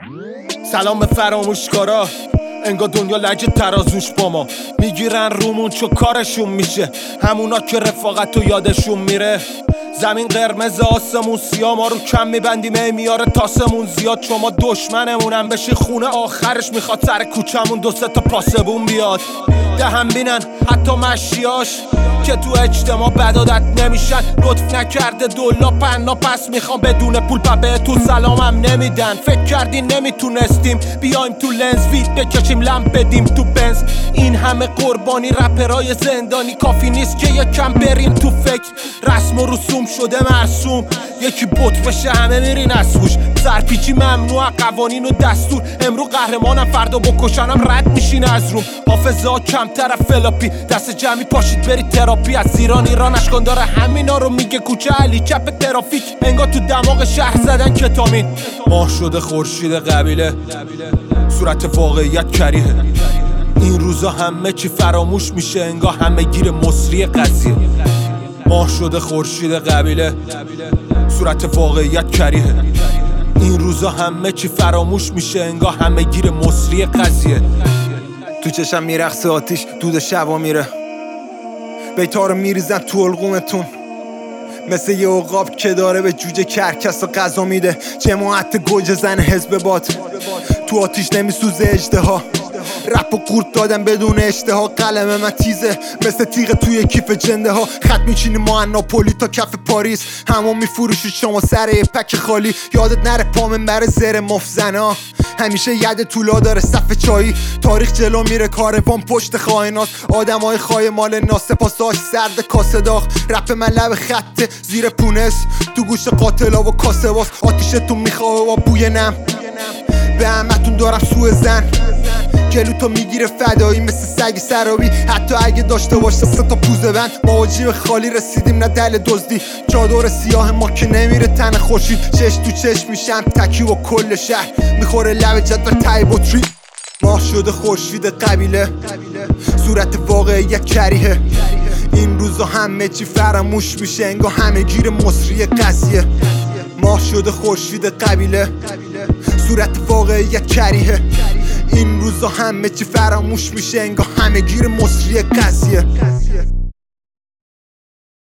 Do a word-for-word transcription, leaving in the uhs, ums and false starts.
سلام به فراموشکارا، انگار دنیا لجه ترازوش با ما میگیرن رومون چو کارشون میشه، همونا که رفاقت و یادشون میره. زمین قرمز آسمون سیاه، ما رو کم میبندیم ای میاره تاسمون زیاد. شما دشمنمونم بشی خونه آخرش میخواد سر کوچمون دو سه تا پاسبون بیاد. دهن بینن حتی مشیاش که تو اجتماع بدادت نمیشن. لطف نکرده دولا پنا پس میخوام بدون پول پا به تو سلامم نمیدن. فکر کردی نمیتونستیم بیایم تو لنز وید بکشیم لمپ بدیم تو بنز. این همه قربانی رپرای زندانی کافی نیست که یکم بریم تو فکر. رسم و رسوم شده مرسوم، یکی بوت بشه همه میرین از هوش. سرپیچی ممنوع، قوانین و دستور. امرو قهرمانم فردا بکشنم رد میشین از روم. حافظه کمتر فلاپی، دست جمعی پاشید برید تراپی. از ایران ایران اشکان داره همینا رو میگه کوچه علی چپ ترافیک. انگار تو دماغ شهر زدن کتامین. ماه شده خورشید قبیله، صورت واقعیت کریه. این روزا همه چی فراموش میشه، انگار همه گیر مصری قضیه. ماه شده خورشید قبیله، صورت واقعیت کریه. این روزا همه چی فراموش میشه، انگار همه گیر مصری قضیه. تو چشم میرقصه آتیش، دود شبا میره، بیتا رو میریزن تو القومتون مثل یه عقاب که داره به جوجه کرکس و غذا میده. جماعت گوجه زن حزب باد، تو آتیش نمیسوزه اژدها. رپ و قورت دادم بدون اشتها، قلم من تیزه مثل تیغ توی کیف جنده ها. خط میچینی ما ناپولی تا کف پاریس، همون میفروشید شما سر یه پک خالی. یادت نره پامن بره زر مفزنا، همیشه ید طولا داره صف چایی. تاریخ جلو میره کاروان پشت خائناست، آدمای خای مال ناسپاساش سرد کاسه داغ. رپ من لب خطه زیر پونس، تو گوش قاتلا و کاسه واس. آتیشتون میخواه و بوی نم، به همتون دارم سوء زن. جلو تو میگیره فدایی مثل سگ سرابی، حتی اگه داشته باشه سه تا پوزه بند. ما با جیب خالی رسیدیم نه دل دزدی، چادر سیاه ما که نمیره تن خورشید. چش تو چش میشم تکی و کل شهر میخوره لب جدول تای بطری. ماه شده خورشید قبیله، صورت واقعیت کریه. این روزا همه چی فراموش میشه، انگار همه گیر مصری قضیه. ماه شده خورشید قبیله، صورت واقعیت کریه. این روزا همه چی فراموش میشه، انگار همه گیر مصری قضیه.